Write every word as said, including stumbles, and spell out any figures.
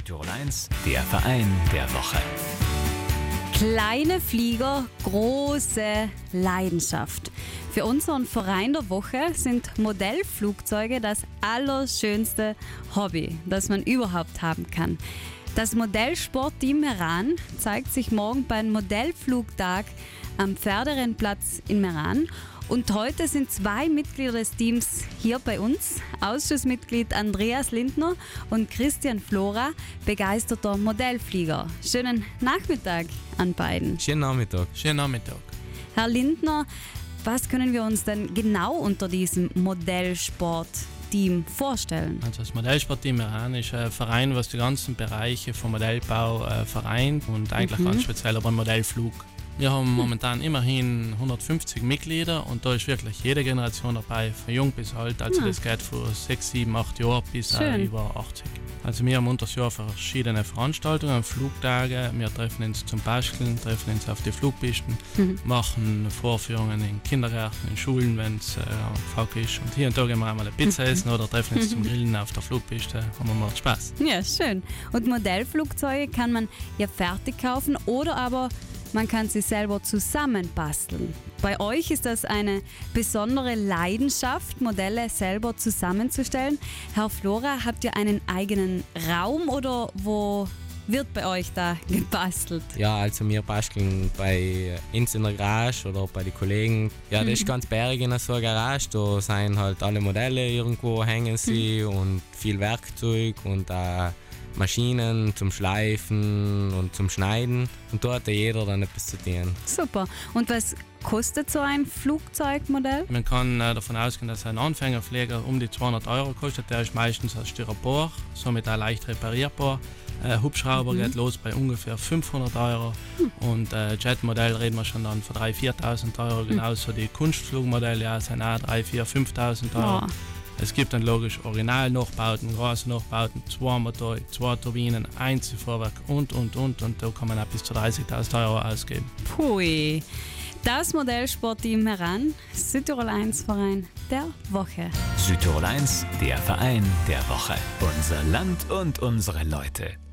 Südtirol eins, der Verein der Woche. Kleine Flieger, große Leidenschaft. Für unseren Verein der Woche sind Modellflugzeuge das allerschönste Hobby, das man überhaupt haben kann. Das Modellsportteam Meran zeigt sich morgen beim Modellflugtag am Pferderennplatz in Meran. Und heute sind zwei Mitglieder des Teams hier bei uns. Ausschussmitglied Andreas Lindner und Christian Flora, begeisterter Modellflieger. Schönen Nachmittag an beiden. Schönen Nachmittag. Schönen Nachmittag. Herr Lindner, was können wir uns denn genau unter diesem Modellsportteam vorstellen? Also das Modellsportteam Meran ist ein Verein, was die ganzen Bereiche vom Modellbau äh, vereint und eigentlich Mhm. ganz speziell aber Modellflug. Wir haben momentan immerhin hundertfünfzig Mitglieder und da ist wirklich jede Generation dabei, von jung bis alt. Also Ja. das geht von sechs, sieben, acht Jahren bis Schön. äh, über achtzig. Also wir haben unter das Jahr verschiedene Veranstaltungen, Flugtage. Wir treffen uns zum Basteln, treffen uns auf die Flugpisten, Mhm. machen Vorführungen in Kindergärten, in Schulen, wenn es äh, V K ist. Und hier und da gehen wir einmal eine Pizza essen oder treffen uns zum Grillen auf der Flugpiste. Haben wir mal Spaß. Ja, schön. Und Modellflugzeuge kann man ja fertig kaufen oder aber man kann sie selber zusammenbasteln. Bei euch ist das eine besondere Leidenschaft, Modelle selber zusammenzustellen. Herr Flora, habt ihr einen eigenen Raum oder wo wird bei euch da gebastelt? Ja, also wir basteln bei uns in der Garage oder bei den Kollegen. Ja, das ist ganz bärig in so einer Garage. Da sind halt alle Modelle irgendwo, hängen sie und viel Werkzeug und auch Maschinen zum Schleifen und zum Schneiden. Und da hat ja jeder dann etwas zu tun. Super. Und was kostet so ein Flugzeugmodell? Man kann äh, davon ausgehen, dass ein Anfängerflieger um die zweihundert Euro kostet. Der ist meistens aus Styropor, somit auch leicht reparierbar. Äh, Hubschrauber Mhm. geht los bei ungefähr fünfhundert Euro und äh, Jetmodell reden wir schon dann von dreitausend, viertausend Euro. Genauso die Kunstflugmodelle ja, sind auch dreitausend, viertausend, fünftausend Euro. Ja. Es gibt dann logisch Original-Nachbauten, große Nachbauten, zwei Motoren, zwei Turbinen, Einzelfahrwerk und, und, und. Und da kann man auch bis zu dreißigtausend Euro ausgeben. Pui. Das Modellsportteam Meran, Südtirol eins Verein der Woche. Südtirol eins, der Verein der Woche. Unser Land und unsere Leute.